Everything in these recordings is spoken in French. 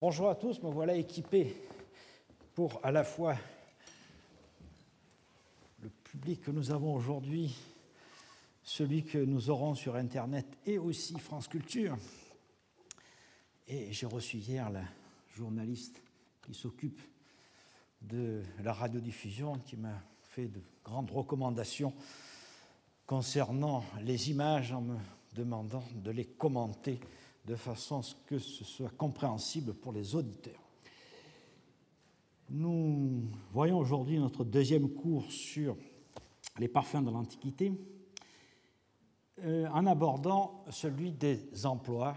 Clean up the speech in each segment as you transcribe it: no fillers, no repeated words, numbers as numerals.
Bonjour à tous, me voilà équipé pour à la fois le public que nous avons aujourd'hui, celui que nous aurons sur Internet et aussi France Culture. Et j'ai reçu hier la journaliste qui s'occupe de la radiodiffusion qui m'a fait de grandes recommandations concernant les images en me demandant de les commenter de façon à ce que ce soit compréhensible pour les auditeurs. Nous voyons aujourd'hui notre deuxième cours sur les parfums de l'Antiquité en abordant celui des emplois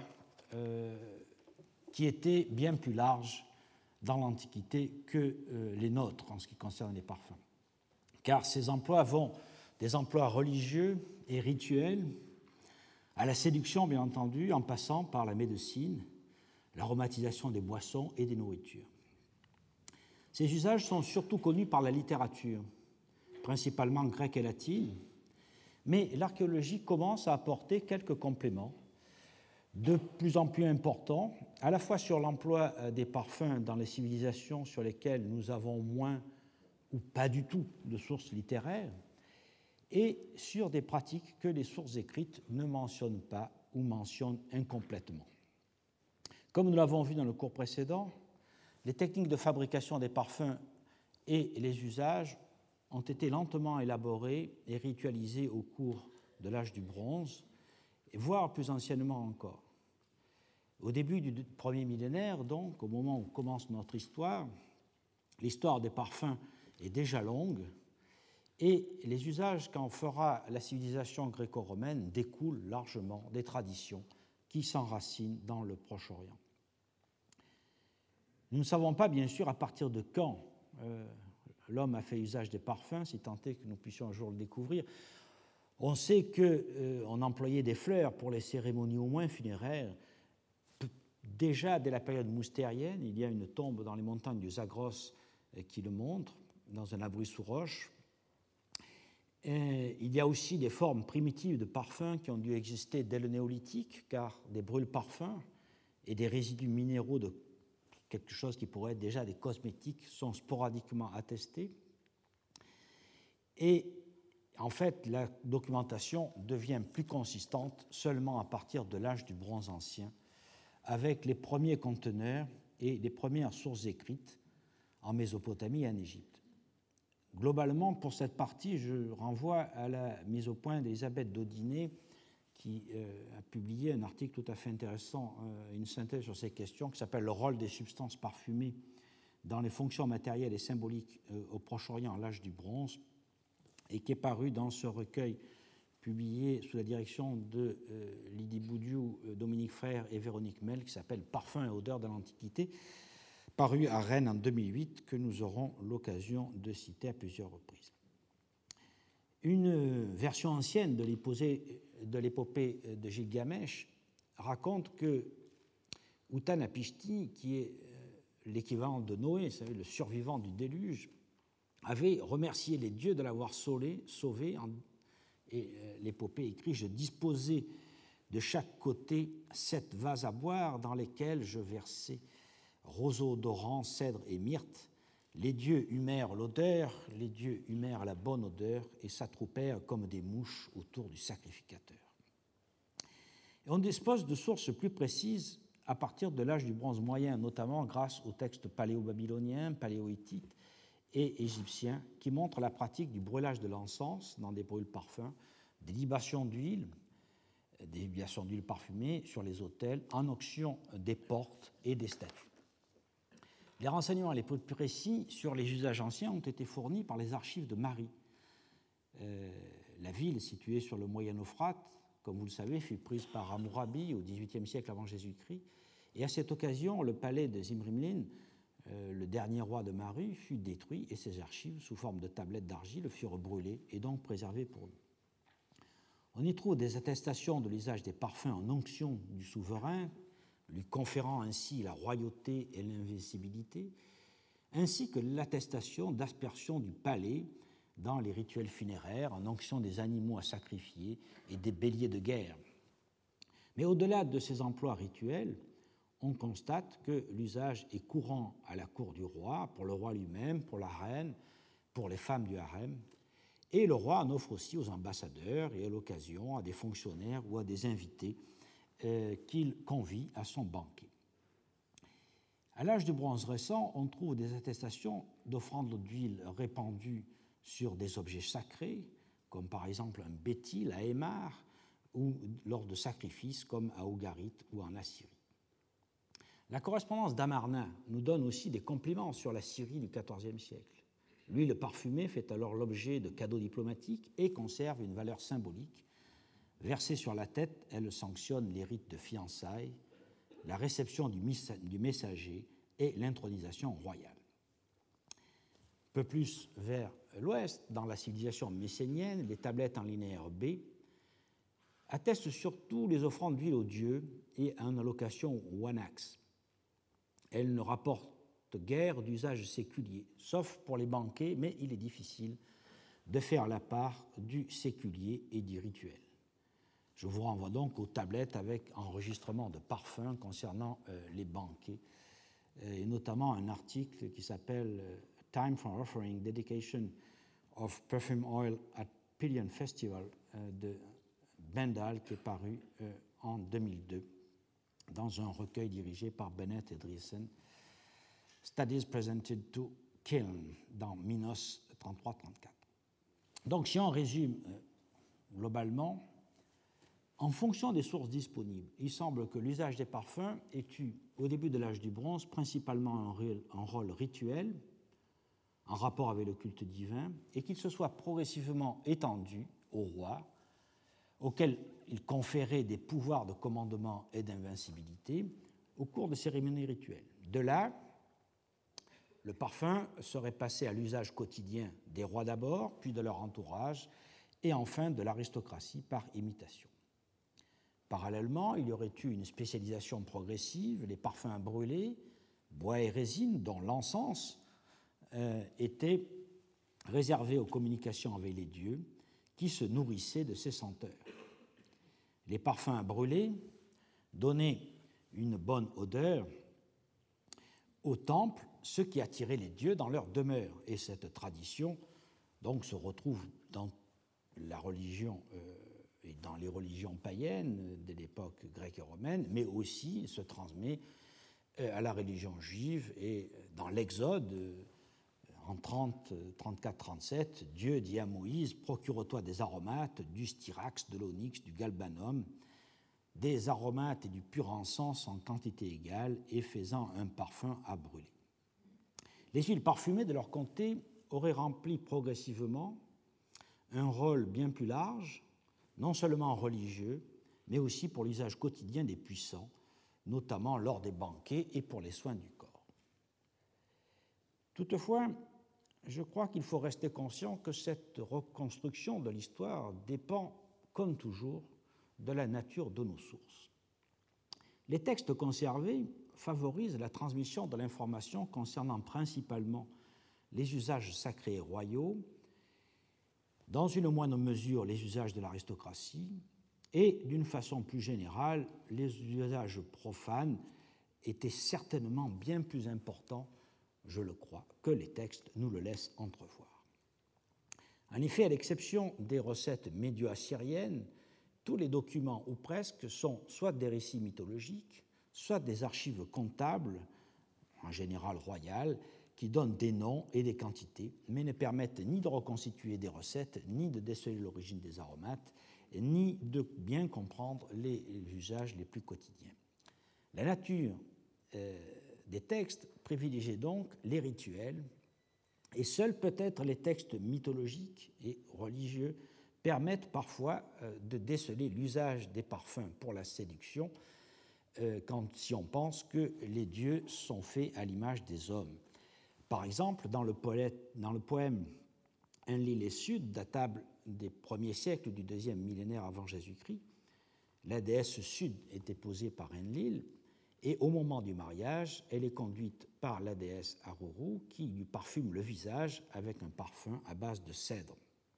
qui étaient bien plus larges dans l'Antiquité que les nôtres en ce qui concerne les parfums. Car ces emplois vont des emplois religieux et rituels à la séduction, bien entendu, en passant par la médecine, l'aromatisation des boissons et des nourritures. Ces usages sont surtout connus par la littérature, principalement grecque et latine, mais l'archéologie commence à apporter quelques compléments de plus en plus importants, à la fois sur l'emploi des parfums dans les civilisations sur lesquelles nous avons moins ou pas du tout de sources littéraires, et sur des pratiques que les sources écrites ne mentionnent pas ou mentionnent incomplètement. Comme nous l'avons vu dans le cours précédent, les techniques de fabrication des parfums et les usages ont été lentement élaborés et ritualisés au cours de l'âge du bronze, voire plus anciennement encore. Au début du premier millénaire, donc, au moment où commence notre histoire, l'histoire des parfums est déjà longue, et les usages qu'en fera la civilisation gréco-romaine découlent largement des traditions qui s'enracinent dans le Proche-Orient. Nous ne savons pas, bien sûr, à partir de quand l'homme a fait usage des parfums, si tant est que nous puissions un jour le découvrir. On sait qu'on employait des fleurs pour les cérémonies au moins funéraires. Déjà, dès la période moustérienne, il y a une tombe dans les montagnes du Zagros qui le montre, dans un abri sous roche. Il y a aussi des formes primitives de parfums qui ont dû exister dès le néolithique, car des brûle-parfums et des résidus minéraux de quelque chose qui pourrait être déjà des cosmétiques sont sporadiquement attestés. Et en fait, la documentation devient plus consistante seulement à partir de l'âge du bronze ancien, avec les premiers conteneurs et les premières sources écrites en Mésopotamie et en Égypte. Globalement, pour cette partie, je renvoie à la mise au point d'Elisabeth Daudinet, qui a publié un article tout à fait intéressant, une synthèse sur ces questions, qui s'appelle « Le rôle des substances parfumées dans les fonctions matérielles et symboliques au Proche-Orient à l'âge du bronze », et qui est paru dans ce recueil publié sous la direction de Lydie Boudiou, Dominique Frère et Véronique Mel, qui s'appelle « Parfums et odeurs de l'Antiquité », paru à Rennes en 2008, que nous aurons l'occasion de citer à plusieurs reprises. Une version ancienne de l'épopée de Gilgamesh raconte que Utanapishti, qui est l'équivalent de Noé, vous savez, le survivant du déluge, avait remercié les dieux de l'avoir sauvé, et l'épopée écrit « Je disposais de chaque côté 7 vases à boire dans lesquels je versais roseaux odorants, cèdre et myrte. Les dieux humèrent l'odeur, les dieux humèrent la bonne odeur et s'attroupèrent comme des mouches autour du sacrificateur. » Et on dispose de sources plus précises à partir de l'âge du bronze moyen, notamment grâce aux textes paléo-babyloniens, paléo-hittites et égyptiens qui montrent la pratique du brûlage de l'encens dans des brûle-parfums, des libations d'huile parfumée sur les autels, en onction des portes et des statues. Les renseignements les plus précis sur les usages anciens ont été fournis par les archives de Mari. La ville, située sur le Moyen-Euphrate, comme vous le savez, fut prise par Hammurabi au XVIIIe siècle avant Jésus-Christ. Et à cette occasion, le palais de Zimrimlin, le dernier roi de Mari, fut détruit et ses archives, sous forme de tablettes d'argile, furent brûlées et donc préservées pour lui. On y trouve des attestations de l'usage des parfums en onction du souverain, lui conférant ainsi la royauté et l'invincibilité, ainsi que l'attestation d'aspersion du palais dans les rituels funéraires, en onction des animaux à sacrifier et des béliers de guerre. Mais au-delà de ces emplois rituels, on constate que l'usage est courant à la cour du roi, pour le roi lui-même, pour la reine, pour les femmes du harem, et le roi en offre aussi aux ambassadeurs et à l'occasion à des fonctionnaires ou à des invités qu'il convie à son banquet. À l'âge du bronze récent, on trouve des attestations d'offrandes d'huile répandues sur des objets sacrés, comme par exemple un bétil à Émar, ou lors de sacrifices comme à Ougarit ou en Assyrie. La correspondance d'Amarna nous donne aussi des compliments sur la Syrie du XIVe siècle. L'huile parfumée fait alors l'objet de cadeaux diplomatiques et conserve une valeur symbolique. Versée sur la tête, elle sanctionne les rites de fiançailles, la réception du messager et l'intronisation royale. Un peu plus vers l'ouest, dans la civilisation messénienne, les tablettes en linéaire B attestent surtout les offrandes d'huile aux dieux et en allocation wanax. Elles ne rapportent guère d'usage séculier, sauf pour les banquets, mais il est difficile de faire la part du séculier et du rituel. Je vous renvoie donc aux tablettes avec enregistrement de parfums concernant les banquets, et notamment un article qui s'appelle Time for Offering Dedication of Perfume Oil at Pillion Festival de Bendal, qui est paru en 2002 dans un recueil dirigé par Bennett et Driessen, Studies Presented to Kiln, dans Minos 33-34. Donc, si on résume globalement, en fonction des sources disponibles, il semble que l'usage des parfums ait eu, au début de l'âge du bronze, principalement un rôle rituel, en rapport avec le culte divin, et qu'il se soit progressivement étendu au roi, auquel il conférait des pouvoirs de commandement et d'invincibilité au cours de cérémonies rituelles. De là, le parfum serait passé à l'usage quotidien des rois d'abord, puis de leur entourage, et enfin de l'aristocratie par imitation. Parallèlement, il y aurait eu une spécialisation progressive, les parfums à brûler, bois et résine, dont l'encens était réservé aux communications avec les dieux, qui se nourrissaient de ces senteurs. Les parfums à brûler donnaient une bonne odeur au temple, ce qui attirait les dieux dans leur demeure. Et cette tradition donc se retrouve dans la religion et dans les religions païennes de l'époque grecque et romaine, mais aussi se transmet à la religion juive. Et dans l'Exode, en 34-37, Dieu dit à Moïse « Procure-toi des aromates, du styrax, de l'onyx, du galbanum, des aromates et du pur encens en quantité égale, et faisant un parfum à brûler. » Les huiles parfumées, de leur côté, auraient rempli progressivement un rôle bien plus large, non seulement religieux, mais aussi pour l'usage quotidien des puissants, notamment lors des banquets et pour les soins du corps. Toutefois, je crois qu'il faut rester conscient que cette reconstruction de l'histoire dépend, comme toujours, de la nature de nos sources. Les textes conservés favorisent la transmission de l'information concernant principalement les usages sacrés et royaux, dans une moindre mesure les usages de l'aristocratie, et d'une façon plus générale, les usages profanes étaient certainement bien plus importants, je le crois, que les textes nous le laissent entrevoir. En effet, à l'exception des recettes médio-assyriennes, tous les documents, ou presque, sont soit des récits mythologiques, soit des archives comptables, en général royales, qui donnent des noms et des quantités, mais ne permettent ni de reconstituer des recettes, ni de déceler l'origine des aromates, ni de bien comprendre les usages les plus quotidiens. La nature des textes privilégiait donc les rituels, et seuls peut-être les textes mythologiques et religieux permettent parfois de déceler l'usage des parfums pour la séduction, si on pense que les dieux sont faits à l'image des hommes. Par exemple, dans le poème Enlil et Sud, datable des premiers siècles du deuxième millénaire avant Jésus-Christ, la déesse Sud est épousée par Enlil, et au moment du mariage, elle est conduite par la déesse Aruru, qui lui parfume le visage avec un parfum à base de cèdre.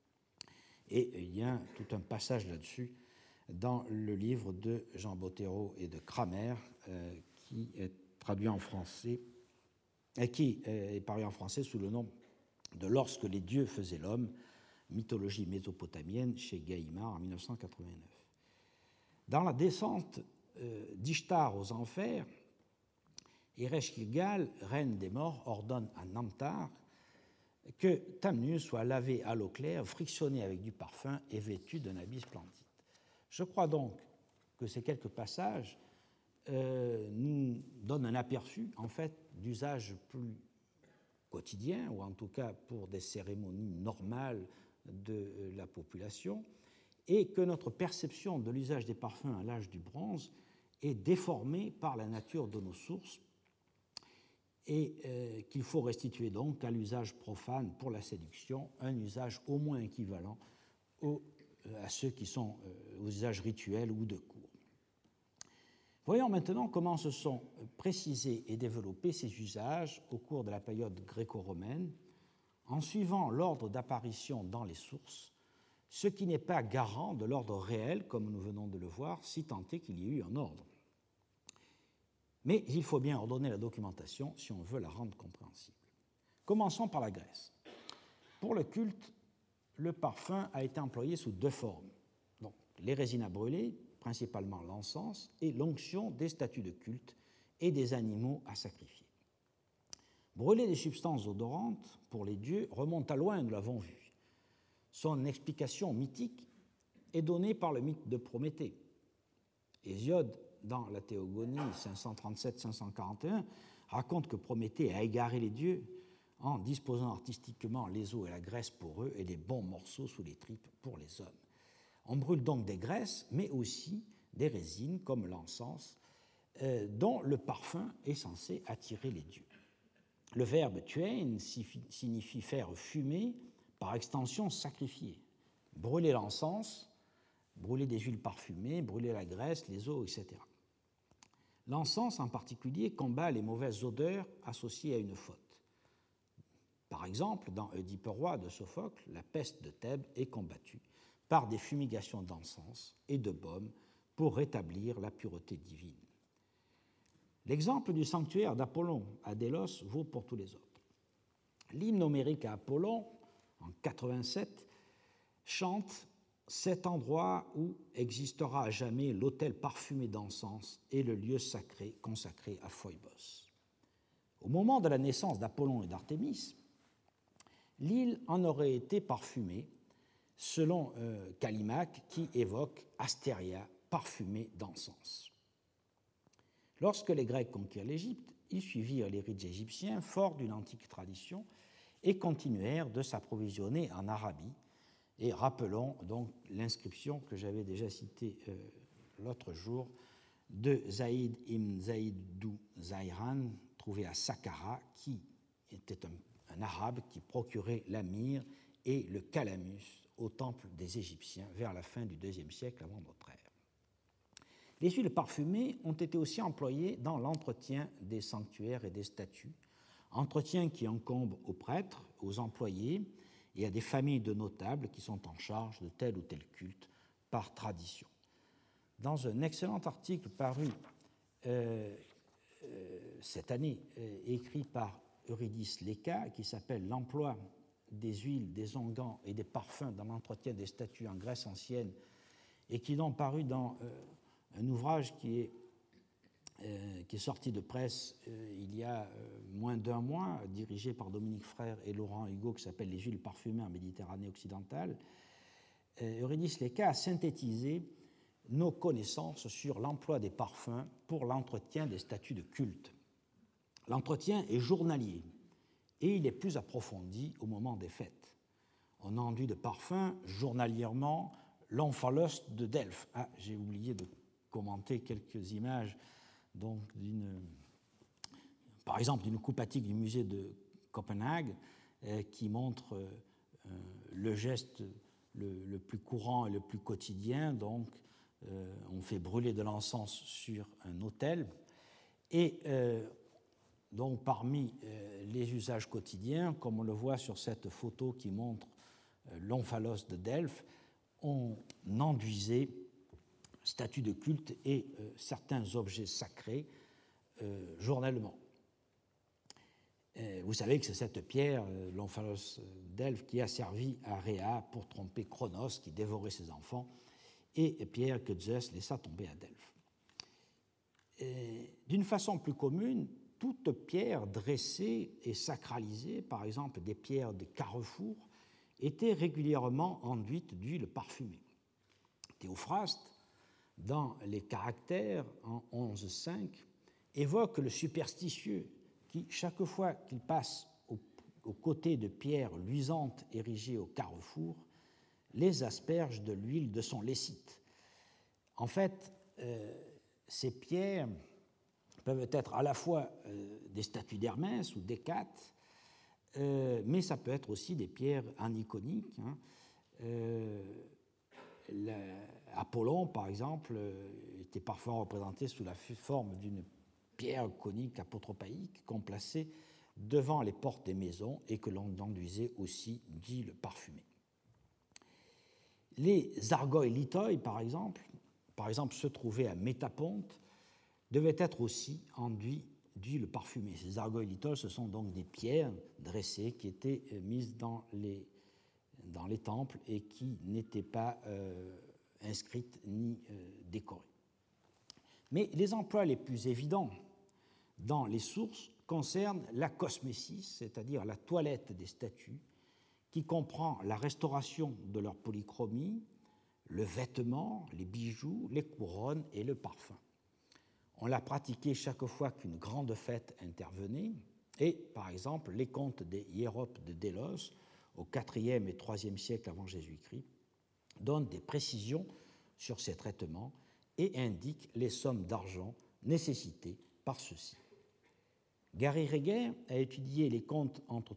Et il y a tout un passage là-dessus dans le livre de Jean Bottero et de Kramer, qui est traduit en français, qui est paru en français sous le nom de Lorsque les dieux faisaient l'homme, mythologie mésopotamienne, chez Gallimard en 1989. Dans la descente d'Ishtar aux enfers, Ereshkigal, reine des morts, ordonne à Namtar que Tamnus soit lavé à l'eau claire, frictionné avec du parfum et vêtu d'un habit splendide. Je crois donc que ces quelques passages nous donnent un aperçu, en fait, d'usage plus quotidien, ou en tout cas pour des cérémonies normales de la population, et que notre perception de l'usage des parfums à l'âge du bronze est déformée par la nature de nos sources et qu'il faut restituer donc à l'usage profane pour la séduction, un usage au moins équivalent à ceux qui sont aux usages rituels ou de cour. Voyons maintenant comment se sont précisés et développés ces usages au cours de la période gréco-romaine, en suivant l'ordre d'apparition dans les sources, ce qui n'est pas garant de l'ordre réel, comme nous venons de le voir, si tant est qu'il y ait eu un ordre. Mais il faut bien ordonner la documentation si on veut la rendre compréhensible. Commençons par la Grèce. Pour le culte, le parfum a été employé sous deux formes. Donc, les résines à brûler, principalement l'encens, et l'onction des statues de culte et des animaux à sacrifier. Brûler des substances odorantes pour les dieux remonte à loin, nous l'avons vu. Son explication mythique est donnée par le mythe de Prométhée. Hésiode, dans la Théogonie 537-541, raconte que Prométhée a égaré les dieux en disposant artistiquement les os et la graisse pour eux et les bons morceaux sous les tripes pour les hommes. On brûle donc des graisses, mais aussi des résines comme l'encens, dont le parfum est censé attirer les dieux. Le verbe tuein signifie faire fumer, par extension sacrifier. Brûler l'encens, brûler des huiles parfumées, brûler la graisse, les os, etc. L'encens en particulier combat les mauvaises odeurs associées à une faute. Par exemple, dans Oedipe roi de Sophocle, la peste de Thèbes est combattue par des fumigations d'encens et de baume pour rétablir la pureté divine. L'exemple du sanctuaire d'Apollon à Délos vaut pour tous les autres. L'hymne homérique à Apollon, en 87, chante « Cet endroit où existera à jamais l'autel parfumé d'encens et le lieu sacré consacré à Phoebos ». Au moment de la naissance d'Apollon et d'Artémis, l'île en aurait été parfumée, selon Callimaque, qui évoque Astéria parfumée d'encens. Lorsque les Grecs conquirent l'Égypte, ils suivirent les rites égyptiens forts d'une antique tradition et continuèrent de s'approvisionner en Arabie. Et rappelons donc l'inscription que j'avais déjà citée l'autre jour de Zaïd ibn Zaïdou Zahran, trouvé à Saqqara, qui était un arabe qui procurait la myrrhe et le calamus au temple des Égyptiens vers la fin du IIe siècle avant notre ère. Les huiles parfumées ont été aussi employées dans l'entretien des sanctuaires et des statues, entretien qui incombe aux prêtres, aux employés et à des familles de notables qui sont en charge de tel ou tel culte par tradition. Dans un excellent article paru cette année, écrit par Eurydice Léca, qui s'appelle « L'emploi des huiles, des onguents et des parfums dans l'entretien des statues en Grèce ancienne » et qui est donc paru dans un ouvrage qui est sorti de presse il y a moins d'un mois, dirigé par Dominique Frère et Laurent Hugo, qui s'appelle « Les huiles parfumées en Méditerranée occidentale ». Eurydice Léca a synthétisé nos connaissances sur l'emploi des parfums pour l'entretien des statues de culte. L'entretien est journalier et il est plus approfondi au moment des fêtes. On enduit de parfums journalièrement l'omphalos de Delphes. Ah, j'ai oublié de commenter quelques images donc par exemple d'une coupe attique du musée de Copenhague qui montre le geste le plus courant et le plus quotidien. Donc, on fait brûler de l'encens sur un autel. Et donc, parmi les usages quotidiens, comme on le voit sur cette photo qui montre l'omphalos de Delphes, on enduisait statues de culte et certains objets sacrés journellement. Vous savez que c'est cette pierre, l'omphalos d'Elphes, qui a servi à Rhéa pour tromper Cronos, qui dévorait ses enfants, et pierre que Zeus laissa tomber à Delphes. D'une façon plus commune, toute pierre dressée et sacralisée, par exemple des pierres de carrefour, était régulièrement enduite d'huile parfumée. Théophraste, dans les Caractères, en 11.5, évoque le superstitieux qui, chaque fois qu'il passe aux côtés de pierres luisantes érigées au carrefour, les asperge de l'huile de son lécite. En fait, ces pierres peuvent être à la fois des statues d'Hermès ou d'Hécate, mais ça peut être aussi des pierres aniconiques. Apollon, par exemple, était parfois représenté sous la forme d'une pierre conique apotropaïque qu'on plaçait devant les portes des maisons et que l'on enduisait aussi d'huile parfumée. Les argoïs lithoi, par exemple, se trouvaient à Métaponte, devaient être aussi enduits d'huile parfumée. Ces argoïs lithoi, ce sont donc des pierres dressées qui étaient mises dans les temples et qui n'étaient pas inscrites ni décorées. Mais les emplois les plus évidents dans les sources concernent la cosmésis, c'est-à-dire la toilette des statues, qui comprend la restauration de leur polychromie, le vêtement, les bijoux, les couronnes et le parfum. On l'a pratiqué chaque fois qu'une grande fête intervenait, et, par exemple, les contes des hiéropes de Délos, au IVe et IIIe siècle avant Jésus-Christ, donnent des précisions sur ces traitements et indiquent les sommes d'argent nécessitées par ceux-ci. Gary Reger a étudié les contes entre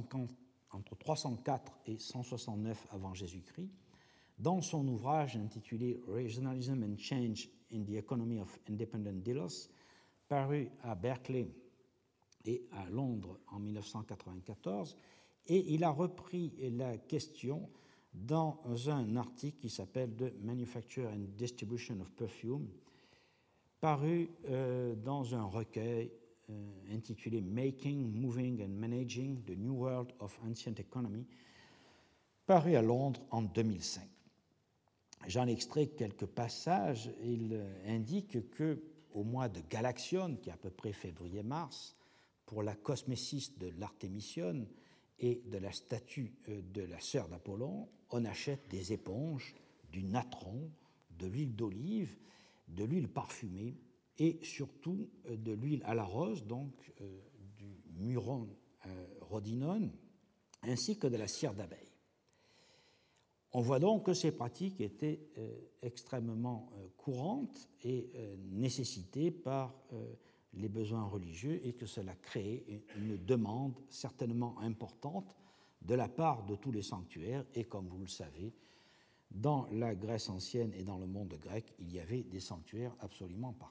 304 et 169 avant Jésus-Christ dans son ouvrage intitulé Regionalism and Change in the Economy of Independent Delos, paru à Berkeley et à Londres en 1994, et il a repris la question dans un article qui s'appelle The Manufacture and Distribution of Perfume, paru dans un recueil intitulé Making, Moving and Managing the New World of Ancient Economy, paru à Londres en 2005. J'en extrais quelques passages. Il indique qu'au mois de Galaxione, qui est à peu près février-mars, pour la cosmésis de l'Artémision et de la statue de la sœur d'Apollon, on achète des éponges, du natron, de l'huile d'olive, de l'huile parfumée et surtout de l'huile à la rose, donc du muron rhodinone, ainsi que de la cire d'abeille. On voit donc que ces pratiques étaient extrêmement courantes et nécessitées par les besoins religieux et que cela créait une demande certainement importante de la part de tous les sanctuaires. Et comme vous le savez, dans la Grèce ancienne et dans le monde grec, il y avait des sanctuaires absolument partout.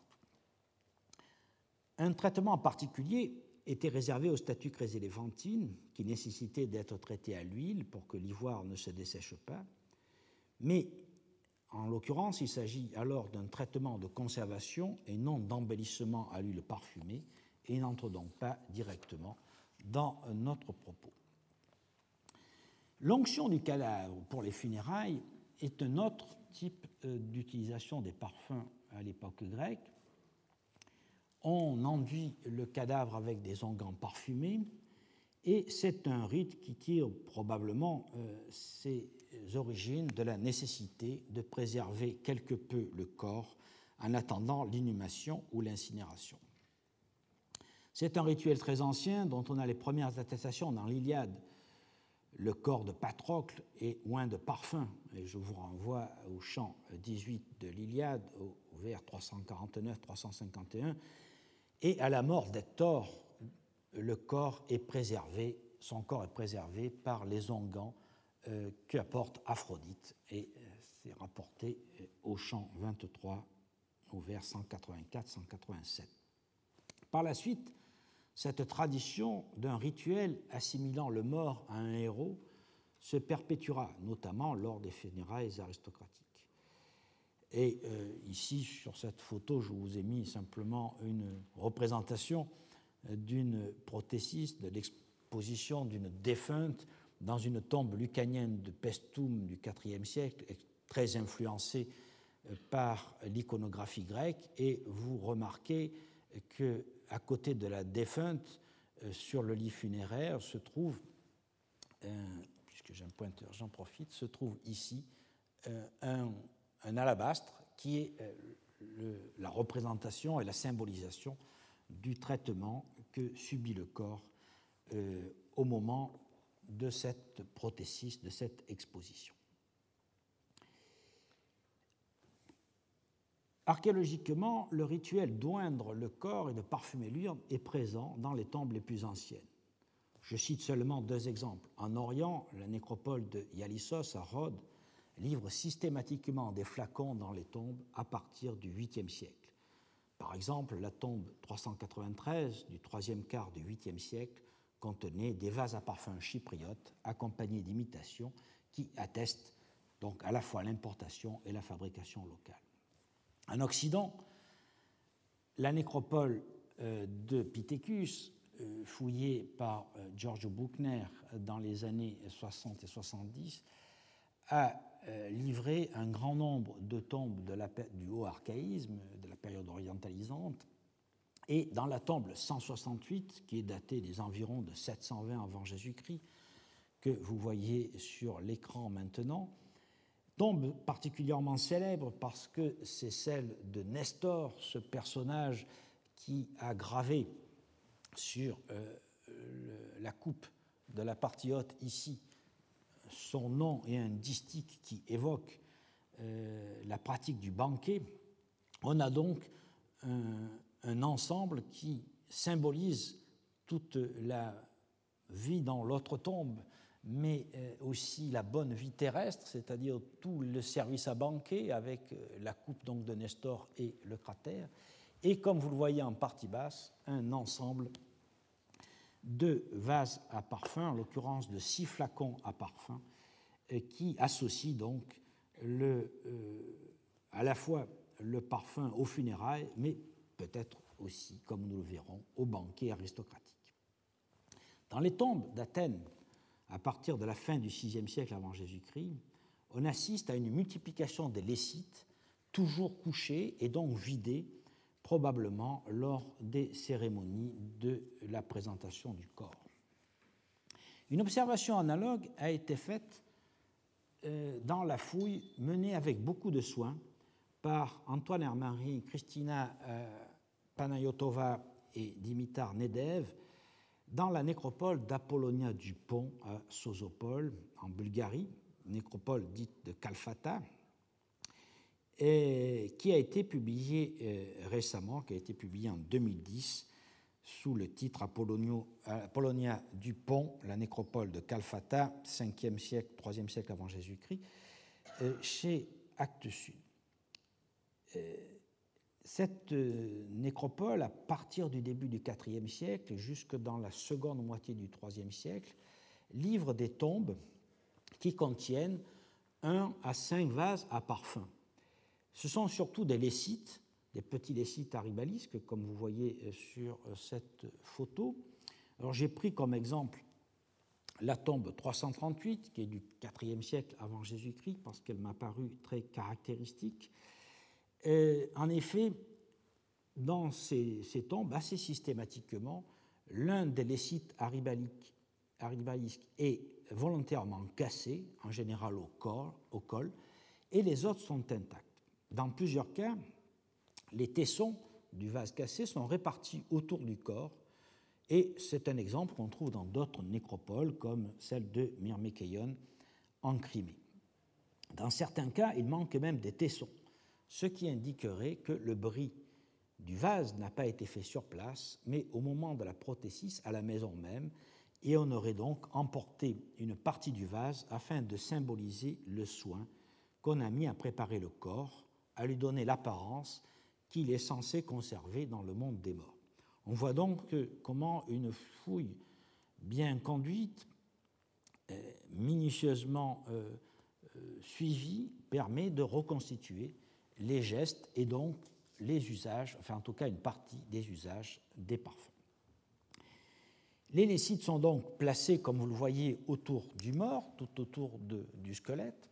Un traitement particulier était réservé aux statues chryséléphantines qui nécessitaient d'être traitées à l'huile pour que l'ivoire ne se dessèche pas. Mais en l'occurrence, il s'agit alors d'un traitement de conservation et non d'embellissement à l'huile parfumée et n'entre donc pas directement dans notre propos. L'onction du cadavre pour les funérailles est un autre type d'utilisation des parfums à l'époque grecque. On enduit le cadavre avec des onguents parfumés et c'est un rite qui tire probablement ses origines de la nécessité de préserver quelque peu le corps en attendant l'inhumation ou l'incinération. C'est un rituel très ancien dont on a les premières attestations dans l'Iliade. Le corps de Patrocle est oint de parfum, et je vous renvoie au chant 18 de l'Iliade, au vers 349-351, et à la mort d'Hector, son corps est préservé par les onguents qu'apporte Aphrodite, et c'est rapporté au chant 23, au vers 184-187. Par la suite, cette tradition d'un rituel assimilant le mort à un héros se perpétuera, notamment lors des funérailles aristocratiques. Et ici, sur cette photo, je vous ai mis simplement une représentation d'une prothésis, de l'exposition d'une défunte dans une tombe lucanienne de Paestum du IVe siècle, très influencée par l'iconographie grecque. Et vous remarquez qu'à côté de la défunte, sur le lit funéraire, se trouve, puisque j'ai un pointeur, j'en profite, se trouve ici un alabastre qui est la représentation et la symbolisation du traitement que subit le corps au moment de cette prothésis, de cette exposition. Archéologiquement, le rituel d'oindre le corps et de parfumer l'urne est présent dans les tombes les plus anciennes. Je cite seulement 2 exemples. En Orient, la nécropole de Ialissos à Rhodes livre systématiquement des flacons dans les tombes à partir du 8e siècle. Par exemple, la tombe 393 du 3e quart du 8e siècle contenait des vases à parfum chypriotes accompagnés d'imitations qui attestent donc à la fois l'importation et la fabrication locale. En Occident, la nécropole de Pithecus, fouillée par Giorgio Buchner dans les années 60 et 70, a livré un grand nombre de tombes du haut archaïsme, de la période orientalisante, et dans la tombe 168, qui est datée des environs de 720 avant Jésus-Christ, que vous voyez sur l'écran maintenant, tombe particulièrement célèbre parce que c'est celle de Nestor, ce personnage qui a gravé sur la coupe de la partie haute ici son nom et un distique qui évoque la pratique du banquet. On a donc un ensemble qui symbolise toute la vie dans l'autre tombe, mais aussi la bonne vie terrestre, c'est-à-dire tout le service à banquet avec la coupe donc de Nestor et le cratère, et comme vous le voyez en partie basse, un ensemble de vases à parfum, en l'occurrence de 6 flacons à parfum, qui associent donc à la fois le parfum aux funérailles, mais peut-être aussi, comme nous le verrons, au banquet aristocratique. Dans les tombes d'Athènes, à partir de la fin du VIe siècle avant Jésus-Christ, on assiste à une multiplication des lécites, toujours couchés et donc vidés, probablement lors des cérémonies de la présentation du corps. Une observation analogue a été faite dans la fouille menée avec beaucoup de soin par Antoine-Marie Christina Panayotova et Dimitar Nedev dans la nécropole d'Apollonia du Pont à Sozopol, en Bulgarie, nécropole dite de Kalfata, et qui a été publiée récemment, qui a été publiée en 2010 sous le titre Apollonia du Pont, la nécropole de Kalfata, 5e siècle, 3e siècle avant Jésus-Christ, chez Actes Sud. Cette nécropole, à partir du début du IVe siècle jusque dans la seconde moitié du IIIe siècle, livre des tombes qui contiennent 1 à 5 vases à parfum. Ce sont surtout des lécites, des petits lécites aribalisques, comme vous voyez sur cette photo. Alors j'ai pris comme exemple la tombe 338, qui est du IVe siècle avant Jésus-Christ, parce qu'elle m'a paru très caractéristique. En effet, dans ces tombes, assez systématiquement, l'un des lécites aribalisques est volontairement cassé, en général au col, et les autres sont intacts. Dans plusieurs cas, les tessons du vase cassé sont répartis autour du corps, et c'est un exemple qu'on trouve dans d'autres nécropoles, comme celle de Myrmékéion en Crimée. Dans certains cas, il manque même des tessons, ce qui indiquerait que le bris du vase n'a pas été fait sur place, mais au moment de la prothésis à la maison même, et on aurait donc emporté une partie du vase afin de symboliser le soin qu'on a mis à préparer le corps, à lui donner l'apparence qu'il est censé conserver dans le monde des morts. On voit donc comment une fouille bien conduite, minutieusement suivie, permet de reconstituer les gestes et donc les usages, enfin en tout cas une partie des usages des parfums. Les lécites sont donc placés, comme vous le voyez, autour du mort, tout autour du squelette.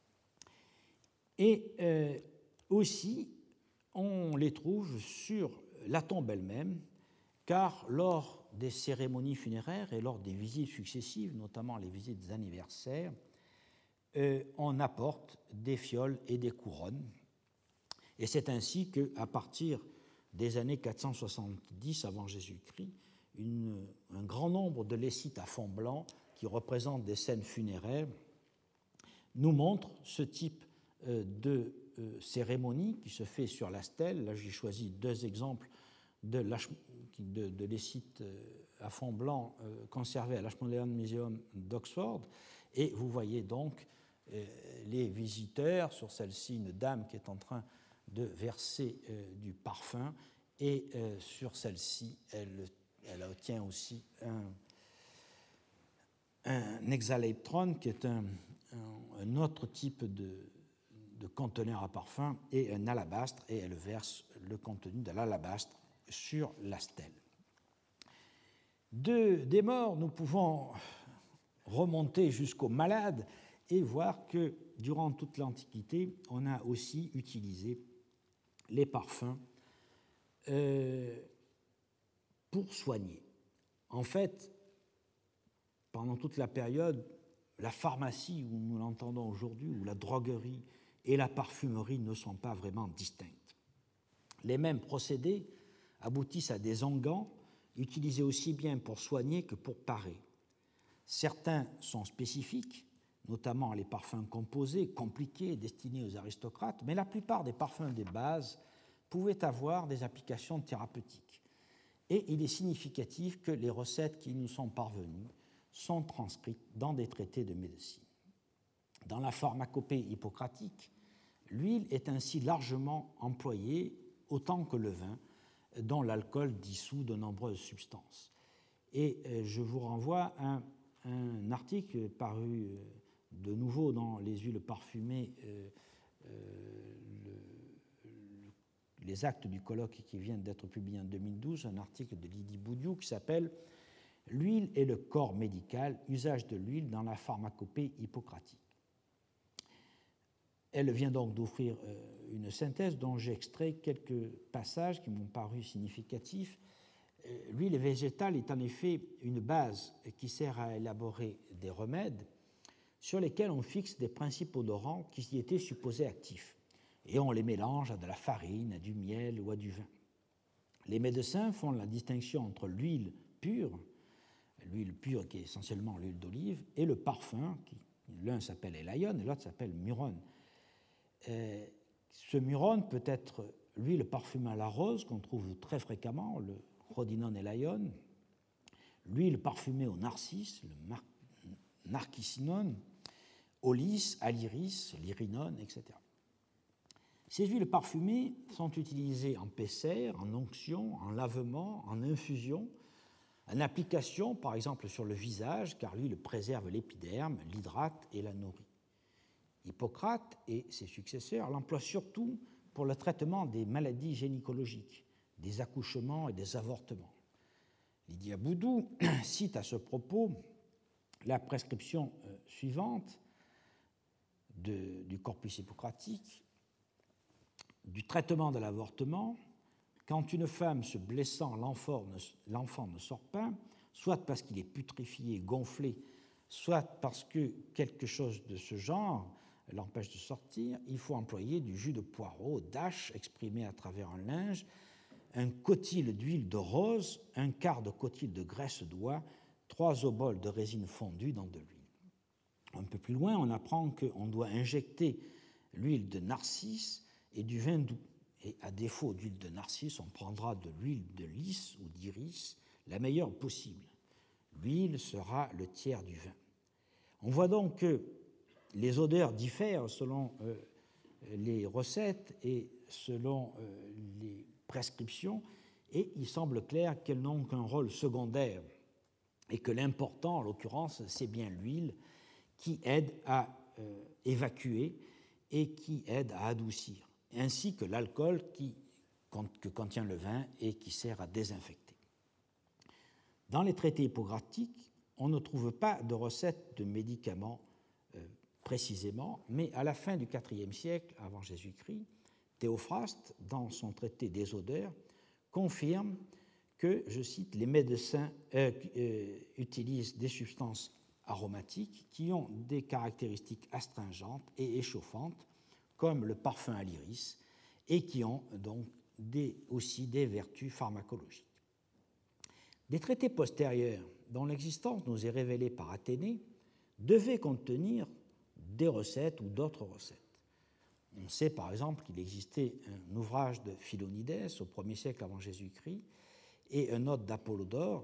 Et aussi, on les trouve sur la tombe elle-même, car lors des cérémonies funéraires et lors des visites successives, notamment les visites anniversaires, on apporte des fioles et des couronnes. Et c'est ainsi qu'à partir des années 470 avant Jésus-Christ, un grand nombre de lécites à fond blanc qui représentent des scènes funéraires nous montrent ce type de cérémonie qui se fait sur la stèle. Là, j'ai choisi deux exemples de lécites à fond blanc conservés à l'Ashmolean Museum d'Oxford. Et vous voyez donc les visiteurs, sur celle-ci, une dame qui est en train de verser du parfum, et sur celle-ci, elle tient aussi un hexaleptron, qui est un autre type de conteneur à parfum, et un alabastre, et elle verse le contenu de l'alabastre sur la stèle. Des morts, nous pouvons remonter jusqu'aux malades et voir que durant toute l'Antiquité, on a aussi utilisé les parfums pour soigner. En fait, pendant toute la période, la pharmacie, où nous l'entendons aujourd'hui, ou la droguerie et la parfumerie ne sont pas vraiment distinctes. Les mêmes procédés aboutissent à des onguents utilisés aussi bien pour soigner que pour parer. Certains sont spécifiques, notamment les parfums composés, compliqués, destinés aux aristocrates, mais la plupart des parfums des bases pouvaient avoir des applications thérapeutiques. Et il est significatif que les recettes qui nous sont parvenues sont transcrites dans des traités de médecine. Dans la pharmacopée hippocratique, l'huile est ainsi largement employée, autant que le vin, dont l'alcool dissout de nombreuses substances. Et je vous renvoie à un article paru de nouveau dans les huiles parfumées, les actes du colloque qui viennent d'être publiés en 2012, un article de Lydie Boudiou qui s'appelle « L'huile et le corps médical, usage de l'huile dans la pharmacopée hippocratique ». Elle vient donc d'offrir une synthèse dont j'ai extrait quelques passages qui m'ont paru significatifs. L'huile végétale est en effet une base qui sert à élaborer des remèdes sur lesquels on fixe des principes odorants qui y étaient supposés actifs, et on les mélange à de la farine, à du miel ou à du vin. Les médecins font la distinction entre l'huile pure qui est essentiellement l'huile d'olive, et le parfum, qui l'un s'appelle élaïon et l'autre s'appelle muron. Ce muron peut être l'huile parfumée à la rose, qu'on trouve très fréquemment, le rhodinone élaïon, l'huile parfumée au narcisse, le narcissinone, au lys, à l'iris, l'irinone, etc. Ces huiles parfumées sont utilisées en pessère, en onction, en lavement, en infusion, en application, par exemple sur le visage, car l'huile préserve l'épiderme, l'hydrate et la nourrit. Hippocrate et ses successeurs l'emploient surtout pour le traitement des maladies gynécologiques, des accouchements et des avortements. Lydia Boudou cite à ce propos la prescription suivante du corpus hippocratique: du traitement de l'avortement, quand une femme se blessant, l'enfant ne sort pas, soit parce qu'il est putréfié, gonflé, soit parce que quelque chose de ce genre l'empêche de sortir, il faut employer du jus de poireau, d'ache exprimé à travers un linge, un cotyl d'huile de rose, un quart de cotyl de graisse d'oie, 3 oboles de résine fondue dans de l'huile. Un peu plus loin, on apprend qu'on doit injecter l'huile de narcisse et du vin doux. Et à défaut d'huile de narcisse, on prendra de l'huile de lys ou d'iris, la meilleure possible. L'huile sera le tiers du vin. On voit donc que les odeurs diffèrent selon les recettes et selon les prescriptions, et il semble clair qu'elles n'ont qu'un rôle secondaire et que l'important, en l'occurrence, c'est bien l'huile qui aide à évacuer et qui aide à adoucir. ainsi que l'alcool que contient le vin et qui sert à désinfecter. Dans les traités hippocratiques, on ne trouve pas de recette de médicaments précisément, mais à la fin du IVe siècle avant Jésus-Christ, Théophraste, dans son traité des odeurs, confirme que, je cite, les médecins utilisent des substances aromatiques qui ont des caractéristiques astringentes et échauffantes, comme le parfum à l'iris, et qui ont donc aussi des vertus pharmacologiques. Des traités postérieurs, dont l'existence nous est révélée par Athénée, devaient contenir des recettes ou d'autres recettes. On sait par exemple qu'il existait un ouvrage de Philonides au 1er siècle avant Jésus-Christ et un autre d'Apollodore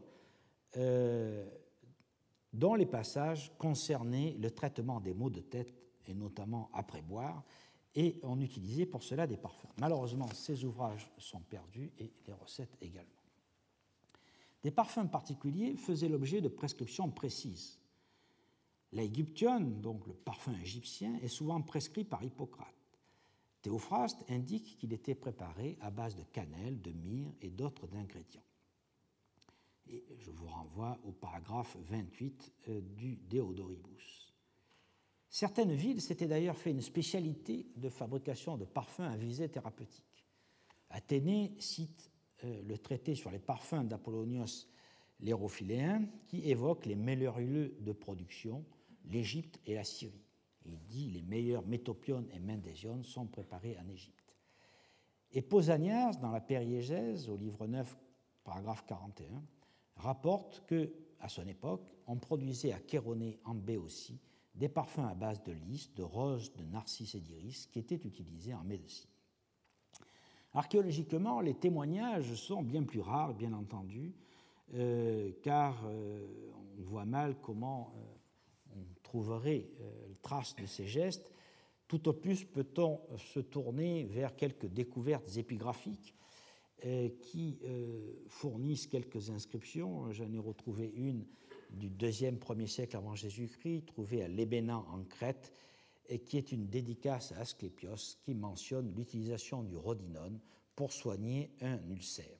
dont les passages concernaient le traitement des maux de tête et notamment après boire, et on utilisait pour cela des parfums. Malheureusement, ces ouvrages sont perdus et les recettes également. Des parfums particuliers faisaient l'objet de prescriptions précises. L'aegyption, donc le parfum égyptien, est souvent prescrit par Hippocrate. Théophraste indique qu'il était préparé à base de cannelle, de myrrhe et d'autres ingrédients. Et je vous renvoie au paragraphe 28 du Deodoribus. Certaines villes s'étaient d'ailleurs fait une spécialité de fabrication de parfums à visée thérapeutique. Athénée cite le traité sur les parfums d'Apollonios l'Hérophiléen qui évoque les meilleurs lieux de production, l'Égypte et la Syrie. Il dit les meilleurs métopiones et mendésiones sont préparés en Égypte. Et Pausanias, dans la Périégèse, au livre 9, paragraphe 41, rapporte que, à son époque, on produisait à Chéronée en Béotie des parfums à base de lys, de roses, de narcisses et d'iris qui étaient utilisés en médecine. Archéologiquement, les témoignages sont bien plus rares, bien entendu, car on voit mal comment on trouverait trace de ces gestes. Tout au plus peut-on se tourner vers quelques découvertes épigraphiques qui fournissent quelques inscriptions. J'en ai retrouvé une du 1er siècle avant Jésus-Christ, trouvée à Lébénan en Crète, et qui est une dédicace à Asclépios qui mentionne l'utilisation du rhodinone pour soigner un ulcère.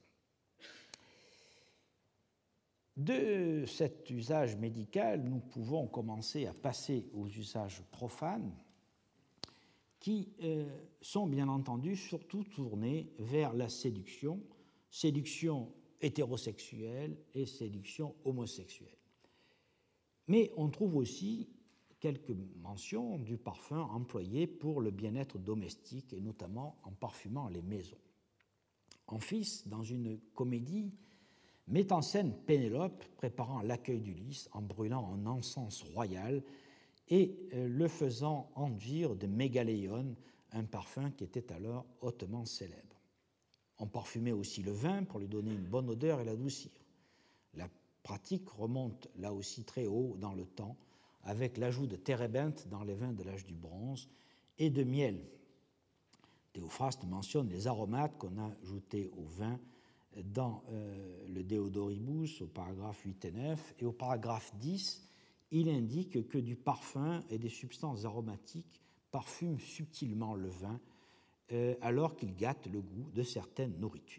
De cet usage médical, nous pouvons commencer à passer aux usages profanes qui sont bien entendu surtout tournés vers la séduction, séduction hétérosexuelle et séduction homosexuelle. Mais on trouve aussi quelques mentions du parfum employé pour le bien-être domestique et notamment en parfumant les maisons. Amphice, dans une comédie, met en scène Pénélope préparant l'accueil d'Ulysse en brûlant un encens royal et le faisant enduire de mégaléon, un parfum qui était alors hautement célèbre. On parfumait aussi le vin pour lui donner une bonne odeur et l'adoucir. La pratique remonte là aussi très haut dans le temps, avec l'ajout de térébinthe dans les vins de l'âge du bronze et de miel. Théophraste mentionne les aromates qu'on a ajoutés au vin dans le Deodoribus au paragraphe 8 et 9, et au paragraphe 10, il indique que du parfum et des substances aromatiques parfument subtilement le vin alors qu'il gâte le goût de certaines nourritures.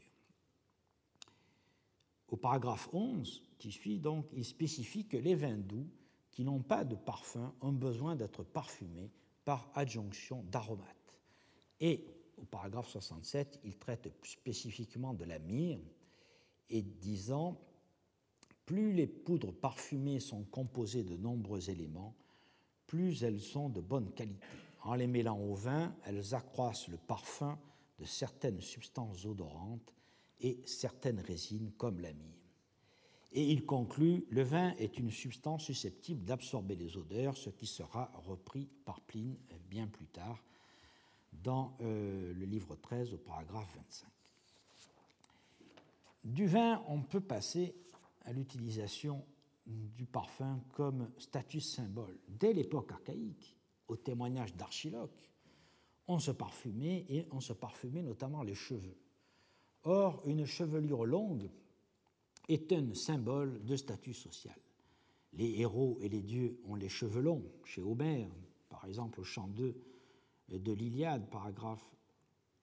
Au paragraphe 11, qui suit donc, il spécifie que les vins doux qui n'ont pas de parfum ont besoin d'être parfumés par adjonction d'aromates. Et au paragraphe 67, il traite spécifiquement de la myrrhe et disant « Plus les poudres parfumées sont composées de nombreux éléments, plus elles sont de bonne qualité. En les mêlant au vin, elles accroissent le parfum de certaines substances odorantes et certaines résines comme la myrrhe. » Et il conclut « Le vin est une substance susceptible d'absorber les odeurs, ce qui sera repris par Pline bien plus tard dans le livre 13 au paragraphe 25. » Du vin, on peut passer à l'utilisation du parfum comme statut symbole. Dès l'époque archaïque, au témoignage d'Archiloque, on se parfumait notamment les cheveux. Or, une chevelure longue est un symbole de statut social. Les héros et les dieux ont les cheveux longs, chez Homère, par exemple au chant 2 de l'Iliade, paragraphe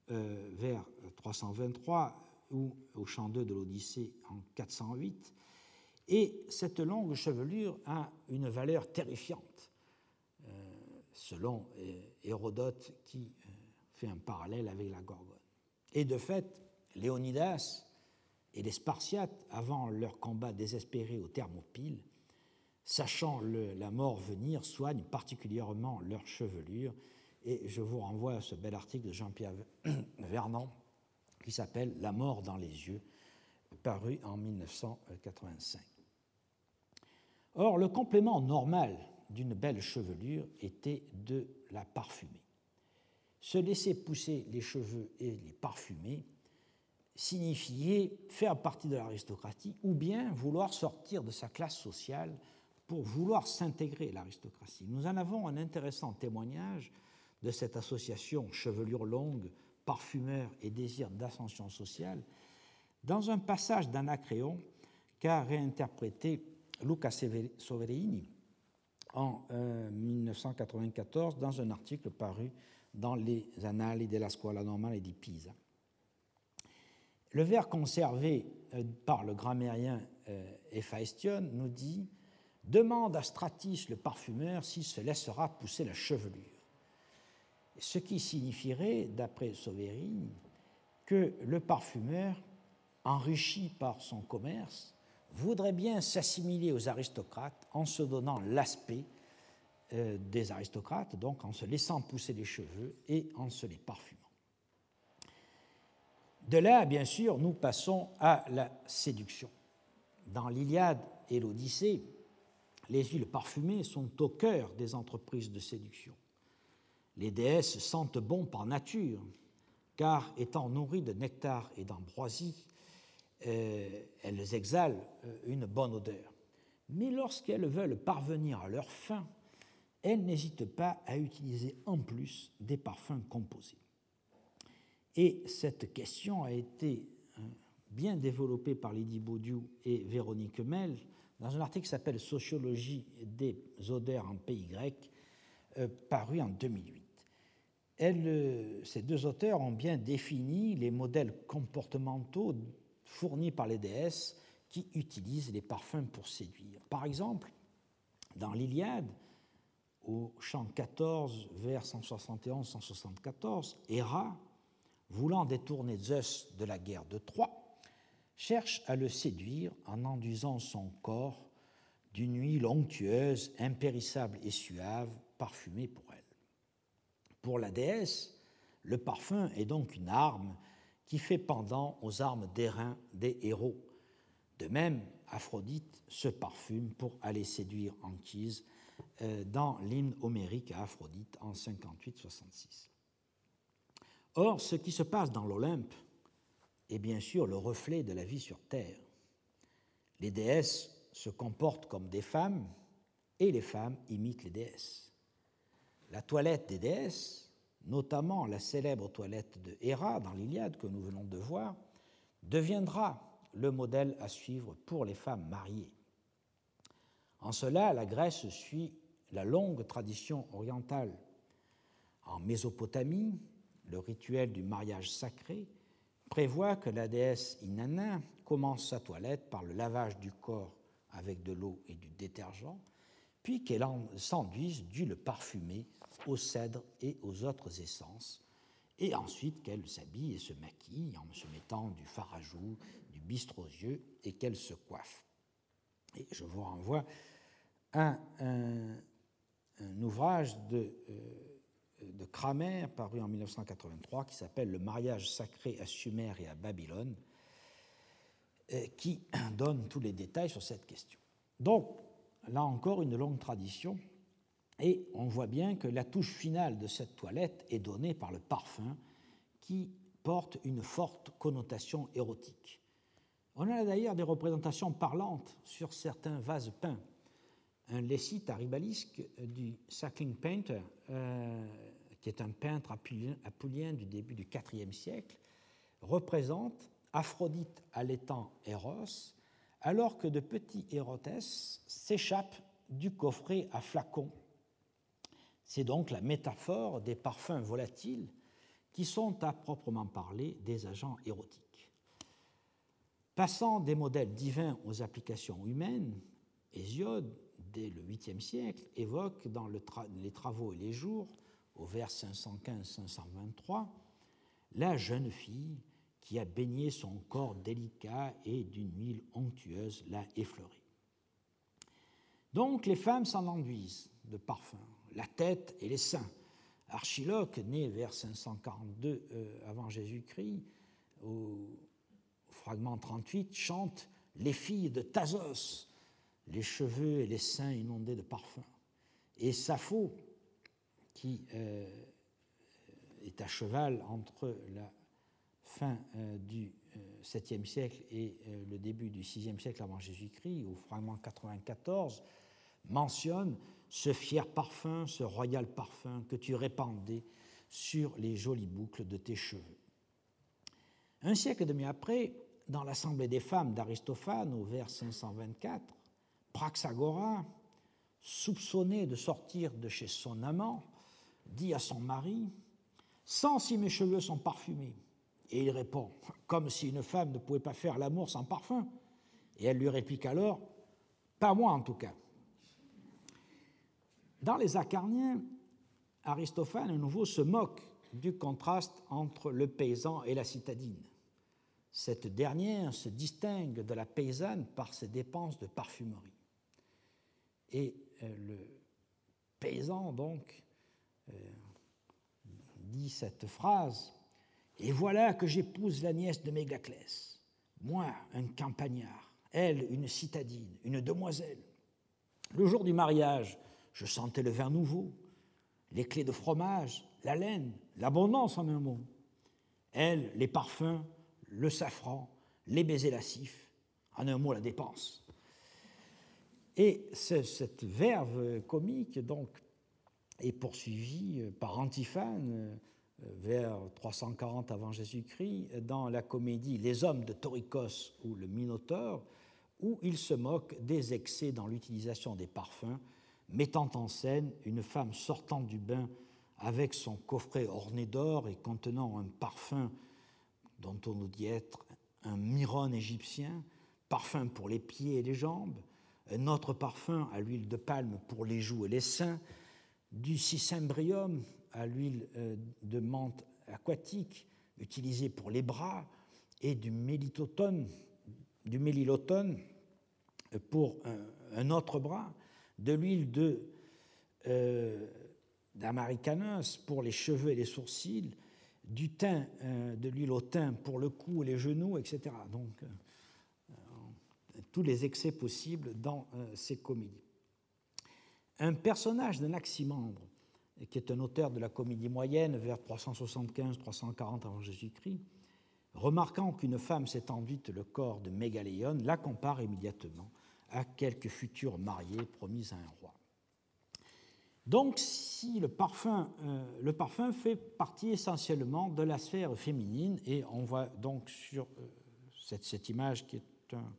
vers 323 ou au chant 2 de l'Odyssée en 408. Et cette longue chevelure a une valeur terrifiante, selon Hérodote qui fait un parallèle avec la Gorgone. Et de fait, Léonidas et les Spartiates, avant leur combat désespéré aux Thermopyles, sachant la mort venir, soignent particulièrement leur chevelure. Et je vous renvoie à ce bel article de Jean-Pierre Vernant qui s'appelle « La mort dans les yeux », paru en 1985. Or, le complément normal d'une belle chevelure était de la parfumer. Se laisser pousser les cheveux et les parfumer signifiait faire partie de l'aristocratie ou bien vouloir sortir de sa classe sociale pour vouloir s'intégrer à l'aristocratie. Nous en avons un intéressant témoignage de cette association chevelure longue, parfumeur et désir d'ascension sociale dans un passage d'Anacréon qu'a réinterprété Luca Soverini en 1994 dans un article paru dans les Annali della Scuola Normale di Pisa. Le vers conservé par le grammairien Héphaestion nous dit « Demande à Stratis le parfumeur s'il se laissera pousser la chevelure », ce qui signifierait, d'après Soverini, que le parfumeur, enrichi par son commerce, voudrait bien s'assimiler aux aristocrates en se donnant l'aspect des aristocrates, donc en se laissant pousser les cheveux et en se les parfumant. De là, bien sûr, nous passons à la séduction. Dans l'Iliade et l'Odyssée, les huiles parfumées sont au cœur des entreprises de séduction. Les déesses sentent bon par nature, car étant nourries de nectar et d'ambroisie, elles exhalent une bonne odeur. Mais lorsqu'elles veulent parvenir à leur fin, elles n'hésitent pas à utiliser en plus des parfums composés. Et cette question a été bien développée par Lydie Baudiou et Véronique Mel dans un article qui s'appelle « Sociologie des odeurs en pays grec », paru en 2008. Ces deux auteurs ont bien défini les modèles comportementaux fournis par les déesses qui utilisent les parfums pour séduire. Par exemple, dans l'Iliade, au chant 14, vers 171-174, Héra, voulant détourner Zeus de la guerre de Troie, cherche à le séduire en enduisant son corps d'une huile onctueuse, impérissable et suave, parfumée pour elle. Pour la déesse, le parfum est donc une arme qui fait pendant aux armes d'airain des héros. De même, Aphrodite se parfume pour aller séduire Anchise dans l'hymne homérique à Aphrodite en 58-66. Or, ce qui se passe dans l'Olympe est bien sûr le reflet de la vie sur Terre. Les déesses se comportent comme des femmes et les femmes imitent les déesses. La toilette des déesses, notamment la célèbre toilette de Héra dans l'Iliade que nous venons de voir, deviendra le modèle à suivre pour les femmes mariées. En cela, la Grèce suit la longue tradition orientale. En Mésopotamie, le rituel du mariage sacré prévoit que la déesse Inanna commence sa toilette par le lavage du corps avec de l'eau et du détergent, puis qu'elle s'enduise d'huile parfumée au cèdre et aux autres essences, et ensuite qu'elle s'habille et se maquille en se mettant du fard à joues, du bistre aux yeux, et qu'elle se coiffe. Et je vous renvoie à un ouvrage de Cramer, paru en 1983, qui s'appelle « Le mariage sacré à Sumer et à Babylone », qui donne tous les détails sur cette question. Donc, là encore, une longue tradition, et on voit bien que la touche finale de cette toilette est donnée par le parfum qui porte une forte connotation érotique. On a d'ailleurs des représentations parlantes sur certains vases peints. Un Lécite aribalisque du Suckling Painter, qui est un peintre apulien du début du IVe siècle, représente Aphrodite allaitant Eros, alors que de petits hérotès s'échappent du coffret à flacons. C'est donc la métaphore des parfums volatiles qui sont à proprement parler des agents érotiques. Passant des modèles divins aux applications humaines, Hésiode, dès le 8e siècle, évoque dans les Travaux et les Jours, au vers 515-523, la jeune fille qui a baigné son corps délicat et d'une huile onctueuse l'a effleuré. Donc les femmes s'en enduisent de parfums, la tête et les seins. Archiloque, né vers 542 avant Jésus-Christ, au fragment 38, chante « Les filles de Thasos », les cheveux et les seins inondés de parfums. Et Sappho, qui est à cheval entre la fin du 7e siècle et le début du 6e siècle avant Jésus-Christ, au fragment 94, mentionne ce fier parfum, ce royal parfum que tu répandais sur les jolies boucles de tes cheveux. Un siècle et demi après, dans l'Assemblée des femmes d'Aristophane, au vers 524, Praxagora, soupçonné de sortir de chez son amant, dit à son mari « Sens si mes cheveux sont parfumés ?» Et il répond « Comme si une femme ne pouvait pas faire l'amour sans parfum. » Et elle lui réplique alors « Pas moi en tout cas. » Dans les Acarniens, Aristophane à nouveau se moque du contraste entre le paysan et la citadine. Cette dernière se distingue de la paysanne par ses dépenses de parfumerie. Et le paysan, donc, dit cette phrase « Et voilà que j'épouse la nièce de Mégaclès, moi, un campagnard, elle, une citadine, une demoiselle. Le jour du mariage, je sentais le vin nouveau, les clés de fromage, la laine, l'abondance en un mot. Elle, les parfums, le safran, les baisers lascifs, en un mot, la dépense. » Et cette verve comique donc, est poursuivie par Antiphane vers 340 avant Jésus-Christ dans la comédie Les hommes de Toricos ou le Minotaure, où il se moque des excès dans l'utilisation des parfums, mettant en scène une femme sortant du bain avec son coffret orné d'or et contenant un parfum dont on nous dit être un myrone égyptien, parfum pour les pieds et les jambes, un autre parfum à l'huile de palme pour les joues et les seins, du cicimbrium à l'huile de menthe aquatique utilisée pour les bras et du mélilotone pour un autre bras, de l'huile d'amaricanos pour les cheveux et les sourcils, du thym, de l'huile au thym pour le cou et les genoux, etc. Donc, tous les excès possibles dans ces comédies. Un personnage d'Anaximandre, qui est un auteur de la comédie moyenne vers 375-340 avant Jésus-Christ, remarquant qu'une femme s'est enduite le corps de Mégaléon, la compare immédiatement à quelque future mariée promise à un roi. Donc, si le parfum fait partie essentiellement de la sphère féminine, et on voit donc sur cette image qui est un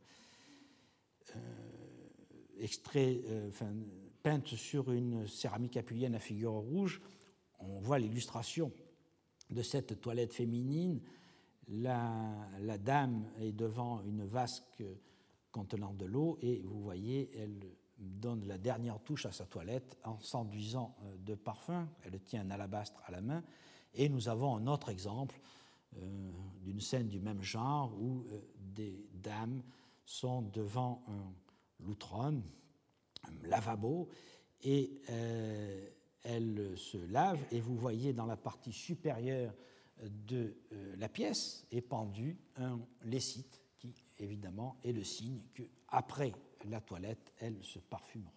extrait, peinte sur une céramique apulienne à figure rouge, on voit l'illustration de cette toilette féminine. La dame est devant une vasque contenant de l'eau et vous voyez, elle donne la dernière touche à sa toilette en s'enduisant de parfum. Elle tient un alabastre à la main. Et nous avons un autre exemple d'une scène du même genre où des dames sont devant un loutron, un lavabo, et elles se lavent. Et vous voyez dans la partie supérieure de la pièce est pendu un lécite qui, évidemment, est le signe qu'après la toilette, elles se parfumeront.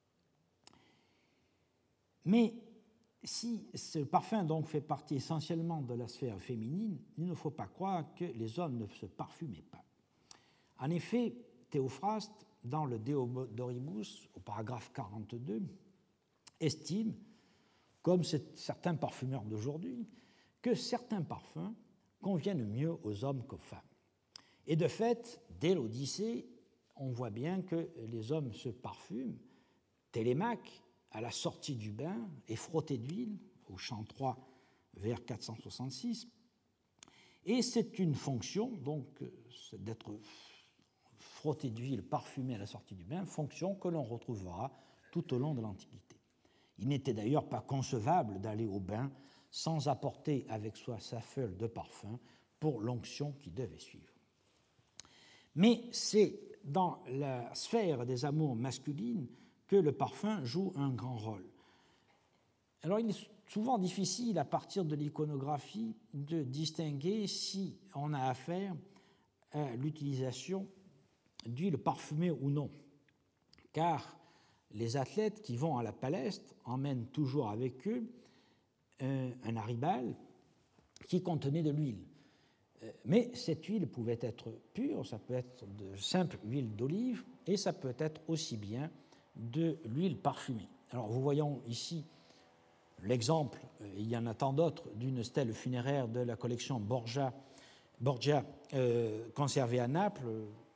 Mais si ce parfum donc fait partie essentiellement de la sphère féminine, il ne faut pas croire que les hommes ne se parfumaient pas. En effet, Théophraste, dans le Deodoribus, au paragraphe 42, estime, comme certains parfumeurs d'aujourd'hui, que certains parfums conviennent mieux aux hommes qu'aux femmes. Et de fait, dès l'Odyssée, on voit bien que les hommes se parfument. Télémaque, à la sortie du bain, est frotté d'huile, au chant 3, vers 466. Et c'est une fonction, donc, d'être frotté d'huile parfumée à la sortie du bain, fonction que l'on retrouvera tout au long de l'Antiquité. Il n'était d'ailleurs pas concevable d'aller au bain sans apporter avec soi sa feuille de parfum pour l'onction qui devait suivre. Mais c'est dans la sphère des amours masculines que le parfum joue un grand rôle. Alors il est souvent difficile, à partir de l'iconographie, de distinguer si on a affaire à l'utilisation d'huile parfumée ou non, car les athlètes qui vont à la palestre emmènent toujours avec eux un haribal qui contenait de l'huile. Mais cette huile pouvait être pure, ça peut être de simple huile d'olive, et ça peut être aussi bien de l'huile parfumée. Alors, vous voyons ici l'exemple, il y en a tant d'autres, d'une stèle funéraire de la collection Borgia conservée à Naples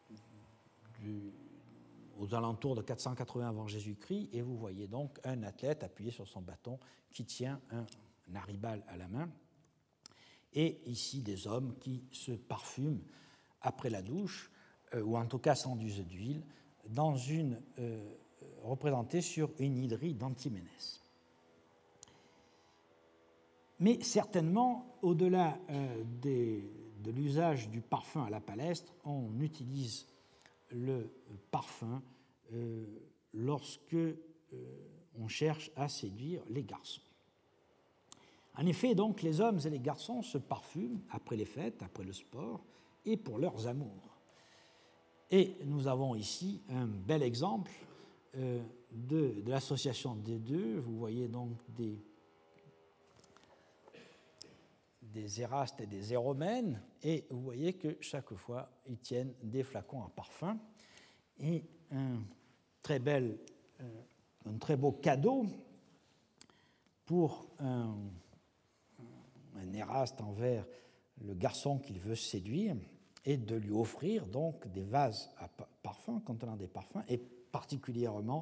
aux alentours de 480 avant Jésus-Christ, et vous voyez donc un athlète appuyé sur son bâton qui tient un haribal à la main, et ici des hommes qui se parfument après la douche, ou en tout cas s'enduisent d'huile, représentée sur une hydrie d'Antiménès. Mais certainement, au-delà de l'usage du parfum à la palestre, on utilise le parfum lorsque on cherche à séduire les garçons. En effet, donc, les hommes et les garçons se parfument après les fêtes, après le sport, et pour leurs amours. Et nous avons ici un bel exemple de l'association des deux. Vous voyez donc des érastes et des éromènes, et vous voyez que chaque fois, ils tiennent des flacons à parfum. Et un très beau cadeau pour un éraste envers le garçon qu'il veut séduire et de lui offrir donc des vases à parfum contenant des parfums, et particulièrement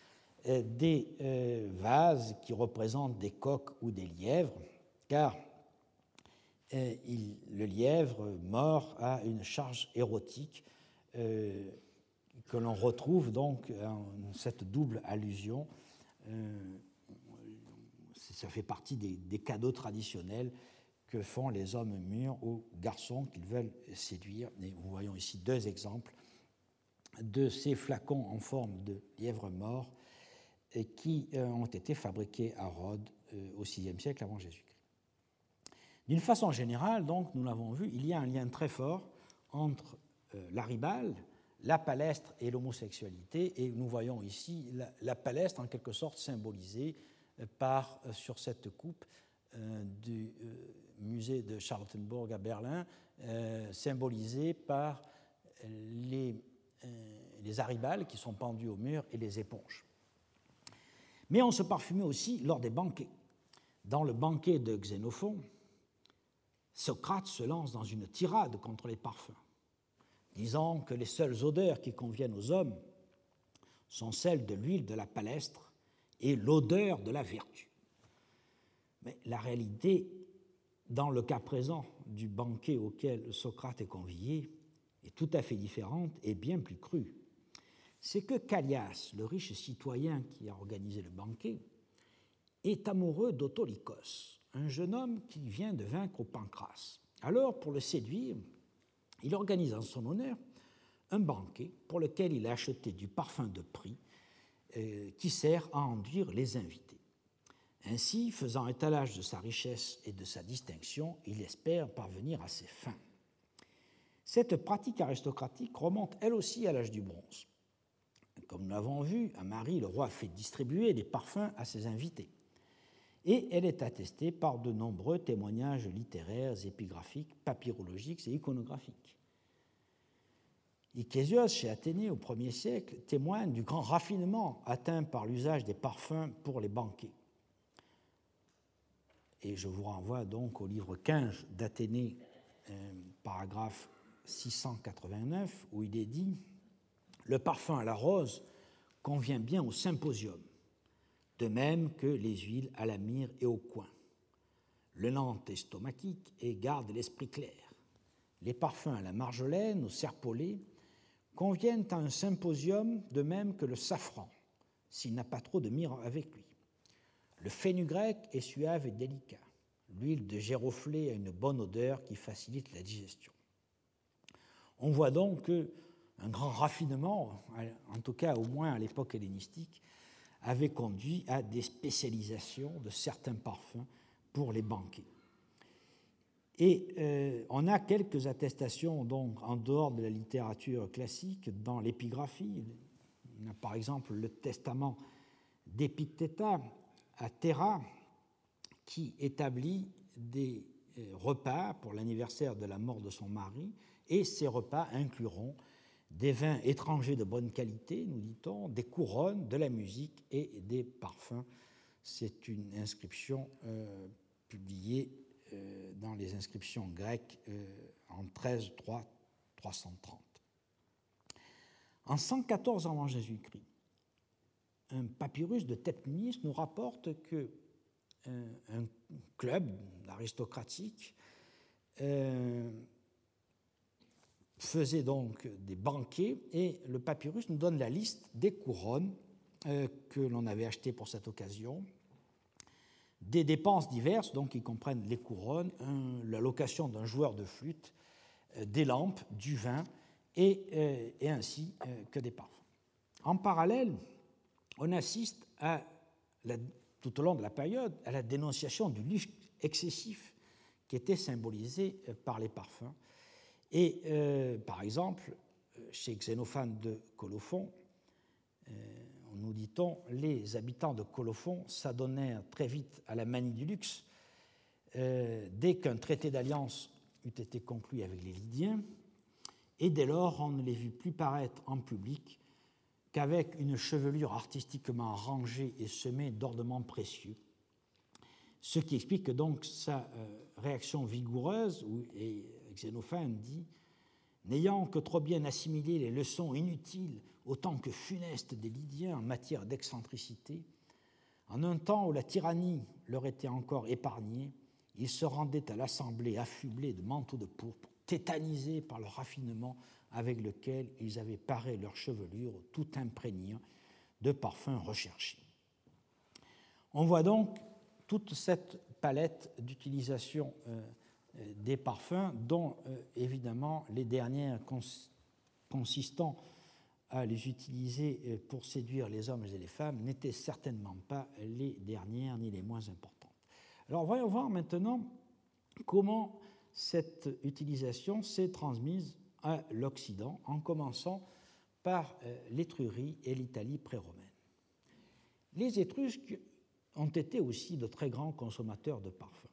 des vases qui représentent des coqs ou des lièvres, car le lièvre mort a une charge érotique que l'on retrouve donc en cette double allusion. Ça fait partie des cadeaux traditionnels que font les hommes mûrs aux garçons qu'ils veulent séduire. Et nous voyons ici deux exemples de ces flacons en forme de lièvre mort qui ont été fabriqués à Rhodes au VIe siècle avant Jésus-Christ. D'une façon générale, donc, nous l'avons vu, il y a un lien très fort entre l'haribal, la palestre et l'homosexualité, et nous voyons ici la palestre en quelque sorte symbolisée sur cette coupe du musée de Charlottenburg à Berlin, symbolisée par les haribals qui sont pendus au mur et les éponges. Mais on se parfumait aussi lors des banquets. Dans le banquet de Xénophon, Socrate se lance dans une tirade contre les parfums, disant que les seules odeurs qui conviennent aux hommes sont celles de l'huile de la palestre et l'odeur de la vertu. Mais la réalité, dans le cas présent du banquet auquel Socrate est convié, est tout à fait différente et bien plus crue. C'est que Callias, le riche citoyen qui a organisé le banquet, est amoureux d'Autolycos, un jeune homme qui vient de vaincre au Pancrace. Alors, pour le séduire, il organise en son honneur un banquet pour lequel il a acheté du parfum de prix qui sert à enduire les invités. Ainsi, faisant étalage de sa richesse et de sa distinction, il espère parvenir à ses fins. Cette pratique aristocratique remonte elle aussi à l'âge du bronze. Comme nous l'avons vu, à Marie, le roi fait distribuer des parfums à ses invités. Et elle est attestée par de nombreux témoignages littéraires, épigraphiques, papyrologiques et iconographiques. Ichésios, chez Athénée, au Ier siècle, témoigne du grand raffinement atteint par l'usage des parfums pour les banquets. Et je vous renvoie donc au livre 15 d'Athénée, paragraphe 689, où il est dit « Le parfum à la rose convient bien au symposium, de même que les huiles à la myrrhe et au coin. le lent estomachique et garde l'esprit clair. Les parfums à la marjolaine, au serpolet, conviennent à un symposium de même que le safran, s'il n'a pas trop de myrrhe avec lui. Le fenugrec est suave et délicat. L'huile de giroflée a une bonne odeur qui facilite la digestion. On voit donc qu'un grand raffinement, en tout cas au moins à l'époque hellénistique, avait conduit à des spécialisations de certains parfums pour les banquets. Et on a quelques attestations donc en dehors de la littérature classique dans l'épigraphie. On a par exemple le testament d'Épictéta à Théra qui établit des repas pour l'anniversaire de la mort de son mari, et ces repas incluront des vins étrangers de bonne qualité, nous dit-on, des couronnes, de la musique et des parfums. C'est une inscription publiée dans les inscriptions grecques en 13-3-330. En 114 avant Jésus-Christ, un papyrus de Thepnis nous rapporte que un club aristocratique faisait donc des banquets, et le papyrus nous donne la liste des couronnes que l'on avait achetées pour cette occasion, des dépenses diverses, donc qui comprennent les couronnes, la location d'un joueur de flûte, des lampes, du vin, et ainsi que des parfums. En parallèle, on assiste tout au long de la période à la dénonciation du luxe excessif qui était symbolisé par les parfums. Et par exemple, chez Xénophane de Colophon, nous dit-on, les habitants de Colophon s'adonnèrent très vite à la manie du luxe dès qu'un traité d'alliance eut été conclu avec les Lydiens, et dès lors on ne les vit plus paraître en public qu'avec une chevelure artistiquement rangée et semée d'ornements précieux, ce qui explique donc sa réaction vigoureuse, et Xénophane dit « N'ayant que trop bien assimilé les leçons inutiles autant que funestes des Lydiens en matière d'excentricité, en un temps où la tyrannie leur était encore épargnée, ils se rendaient à l'assemblée affublés de manteaux de pourpre, tétanisés par le raffinement avec lequel ils avaient paré leur chevelure, tout imprégnant de parfums recherchés. » On voit donc toute cette palette d'utilisation des parfums, dont évidemment les dernières consistant à les utiliser pour séduire les hommes et les femmes n'étaient certainement pas les dernières ni les moins importantes. Alors voyons voir maintenant comment cette utilisation s'est transmise à l'Occident, en commençant par l'Étrurie et l'Italie pré-romaine. Les Étrusques ont été aussi de très grands consommateurs de parfums.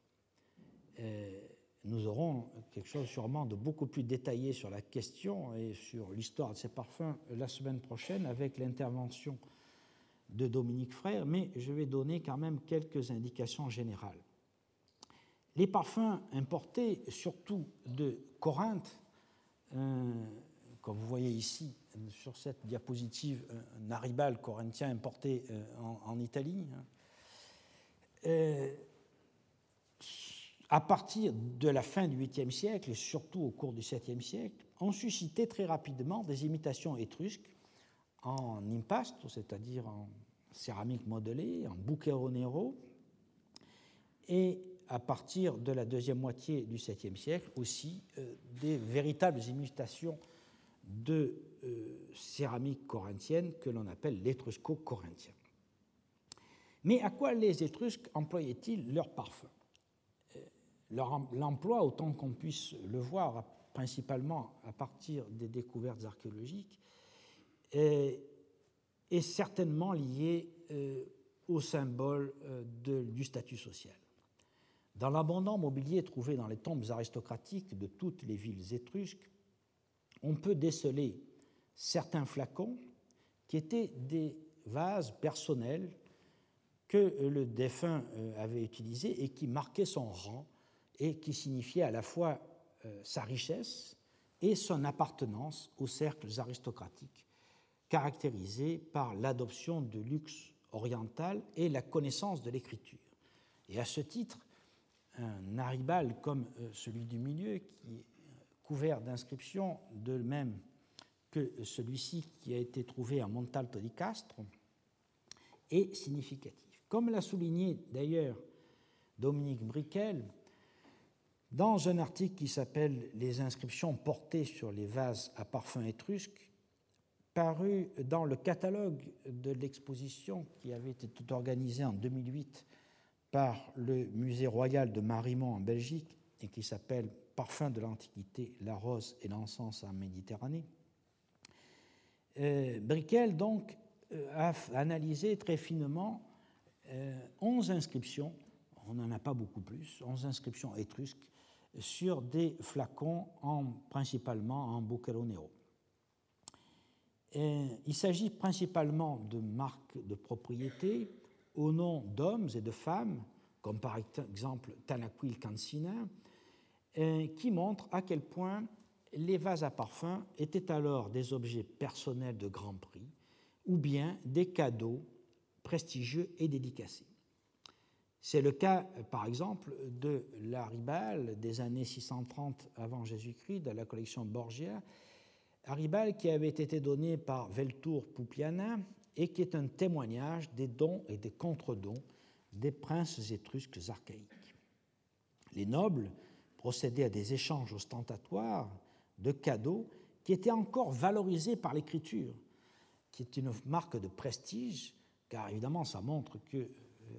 Nous aurons quelque chose sûrement de beaucoup plus détaillé sur la question et sur l'histoire de ces parfums la semaine prochaine avec l'intervention de Dominique Frère, mais je vais donner quand même quelques indications générales. Les parfums importés, surtout de Corinthe, comme vous voyez ici sur cette diapositive, un aribal corinthien importé en Italie, à partir de la fin du 8e siècle et surtout au cours du 7e siècle, ont suscité très rapidement des imitations étrusques en impasto, c'est-à-dire en céramique modelée, en bucchero nero, et à partir de la deuxième moitié du 7e siècle aussi des véritables imitations de céramique corinthienne que l'on appelle l'étrusco-corinthien. Mais à quoi les Étrusques employaient-ils leurs parfums ? L'emploi, autant qu'on puisse le voir, principalement à partir des découvertes archéologiques, est certainement lié au symbole du statut social. Dans l'abondant mobilier trouvé dans les tombes aristocratiques de toutes les villes étrusques, on peut déceler certains flacons qui étaient des vases personnels que le défunt avait utilisés et qui marquaient son rang et qui signifiaient à la fois sa richesse et son appartenance aux cercles aristocratiques, caractérisés par l'adoption du luxe oriental et la connaissance de l'écriture. Et à ce titre, un aribal comme celui du milieu, qui est couvert d'inscriptions, de même que celui-ci qui a été trouvé à Montalto di Castro, est significatif. Comme l'a souligné d'ailleurs Dominique Briquel, dans un article qui s'appelle « Les inscriptions portées sur les vases à parfum étrusques », paru dans le catalogue de l'exposition qui avait été organisée en 2008 par le Musée royal de Marimont en Belgique et qui s'appelle « Parfums de l'Antiquité, la rose et l'encens en Méditerranée », Briquel donc a analysé très finement 11 inscriptions, on n'en a pas beaucoup plus, 11 inscriptions étrusques sur des flacons principalement en Bucchero Nero. Il s'agit principalement de marques de propriété au nom d'hommes et de femmes, comme par exemple Tanaquil Cancina, qui montrent à quel point les vases à parfum étaient alors des objets personnels de grand prix ou bien des cadeaux prestigieux et dédicacés. C'est le cas, par exemple, de l'Aribal des années 630 avant Jésus-Christ, de la collection Borgia, Aribal qui avait été donné par Veltur Pupiana et qui est un témoignage des dons et des contre-dons des princes étrusques archaïques. Les nobles procédaient à des échanges ostentatoires de cadeaux qui étaient encore valorisés par l'écriture, qui est une marque de prestige, car évidemment ça montre que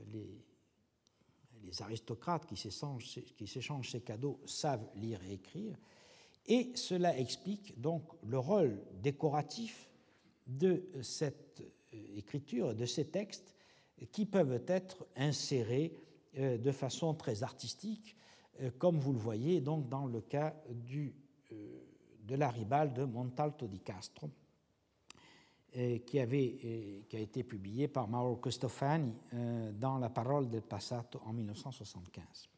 les aristocrates qui s'échangent ces cadeaux savent lire et écrire, et cela explique donc le rôle décoratif de cette écriture, de ces textes, qui peuvent être insérés de façon très artistique, comme vous le voyez donc dans le cas de l'Aribal de Montalto di Castro, qui a été publié par Mauro Costofani dans La Parole del Passato en 1975.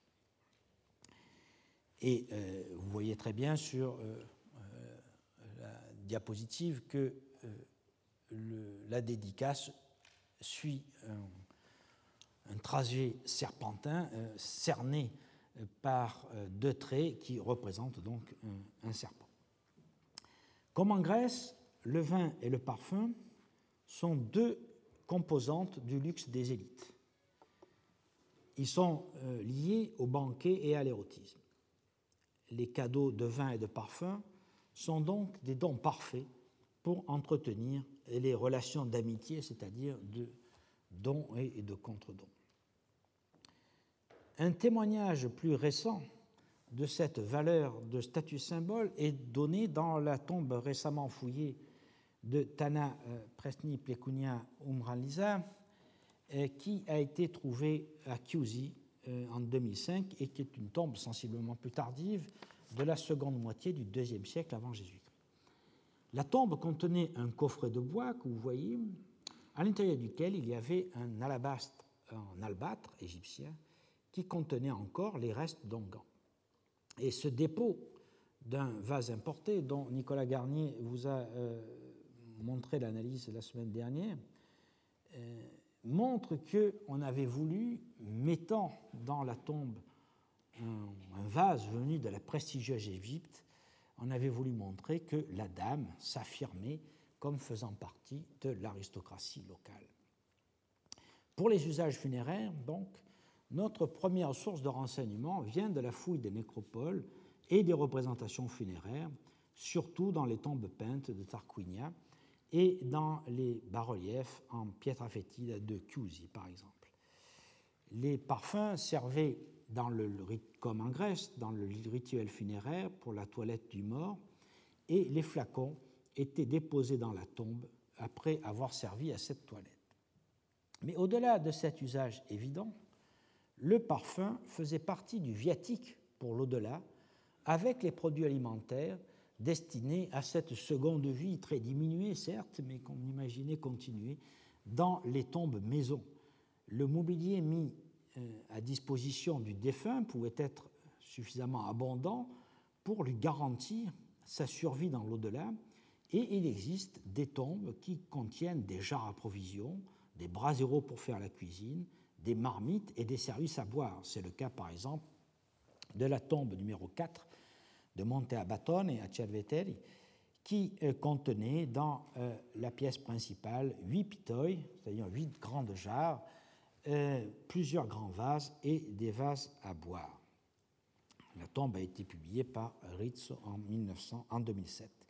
Et vous voyez très bien sur la diapositive que la dédicace suit un trajet serpentin cerné par deux traits qui représentent donc un serpent. Comme en Grèce, le vin et le parfum sont deux composantes du luxe des élites. Ils sont liés au banquet et à l'érotisme. Les cadeaux de vin et de parfum sont donc des dons parfaits pour entretenir les relations d'amitié, c'est-à-dire de dons et de contre-dons. Un témoignage plus récent de cette valeur de statut symbole est donné dans la tombe récemment fouillée de Tana Presni Plecunia Umbralisa, qui a été trouvée à Chiusi en 2005 et qui est une tombe sensiblement plus tardive de la seconde moitié du IIe siècle avant Jésus-Christ. La tombe contenait un coffret de bois que vous voyez, à l'intérieur duquel il y avait un alabastre en albâtre égyptien qui contenait encore les restes d'onguents. Et ce dépôt d'un vase importé, dont Nicolas Garnier vous a montré l'analyse la semaine dernière, montre qu'on avait voulu, mettant dans la tombe un vase venu de la prestigieuse Égypte, on avait voulu montrer que la dame s'affirmait comme faisant partie de l'aristocratie locale. Pour les usages funéraires, donc, notre première source de renseignement vient de la fouille des nécropoles et des représentations funéraires, surtout dans les tombes peintes de Tarquinia et dans les bas-reliefs en pietra fetida de Chiusi, par exemple. Les parfums servaient, comme en Grèce, dans le rituel funéraire pour la toilette du mort, et les flacons étaient déposés dans la tombe après avoir servi à cette toilette. Mais au-delà de cet usage évident, le parfum faisait partie du viatique pour l'au-delà, avec les produits alimentaires destinés à cette seconde vie très diminuée, certes, mais qu'on imaginait continuer dans les tombes maisons. Le mobilier mis à disposition du défunt pouvait être suffisamment abondant pour lui garantir sa survie dans l'au-delà, et il existe des tombes qui contiennent des jarres à provisions, des braseros pour faire la cuisine, des marmites et des services à boire. C'est le cas, par exemple, de la tombe numéro 4 de Monte Abbatone à Cerveteri, qui contenait dans la pièce principale 8 pitoi, c'est-à-dire 8 grandes jarres, plusieurs grands vases et des vases à boire. La tombe a été publiée par Rizzo en 2007.